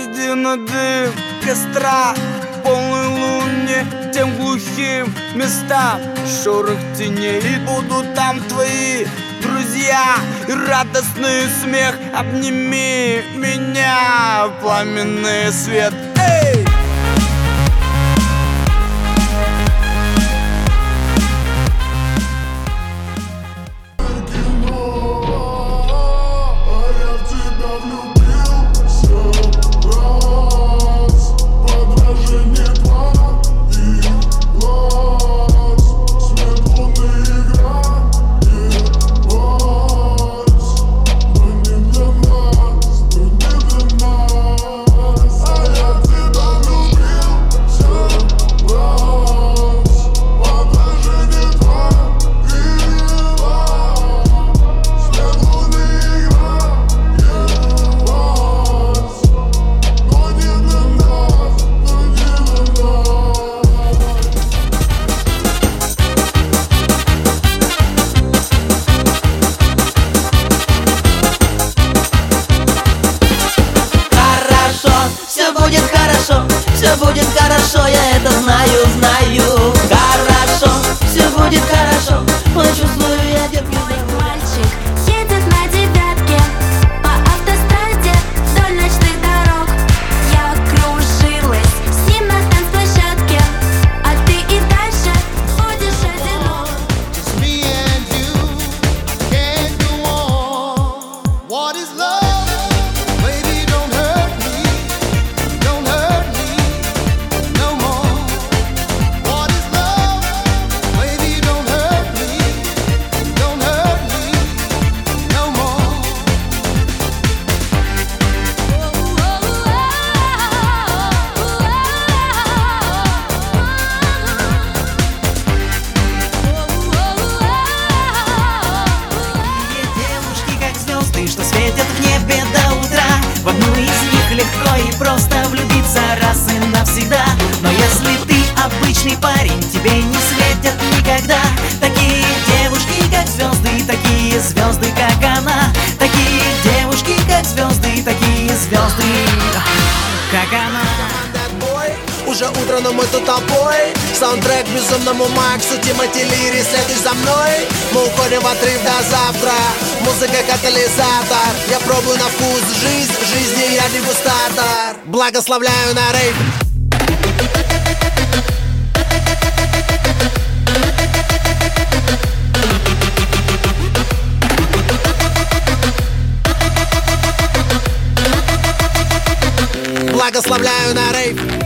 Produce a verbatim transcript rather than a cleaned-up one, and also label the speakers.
Speaker 1: Один дым костра, полной луне, тем глухим местам, шорох теней. И будут там твои друзья и радостный смех. Обними меня, пламенный свет. Эй!
Speaker 2: Все будет хорошо, я это знаю, знаю. Хорошо, все будет хорошо. Ой, чувствую я, детки.
Speaker 3: Мальчик едет на девятке по автостраде вдоль ночных дорог. Я кружилась с ним на танцплощадке, а ты и дальше будешь одинок.
Speaker 4: Just me and you, can't go on. What is love? Baby, don't hurt me, don't hurt me.
Speaker 2: Что светят в небе до утра. В одну из них легко и просто влюбиться раз и навсегда. Но если ты обычный парень, тебе не светят никогда такие девушки, как звезды, такие звезды, как она. Такие девушки, как звезды, такие звезды, как она.
Speaker 5: Уже утро, но мы тут толпой. Саундтрек безумному Максу, Тимати Лири, следуй за мной. Мы уходим в отрыв до завтра. Музыка катализатор. Я пробую на вкус жизнь, в жизни я дегустатор. Благословляю на рейв. Благословляю на рейв.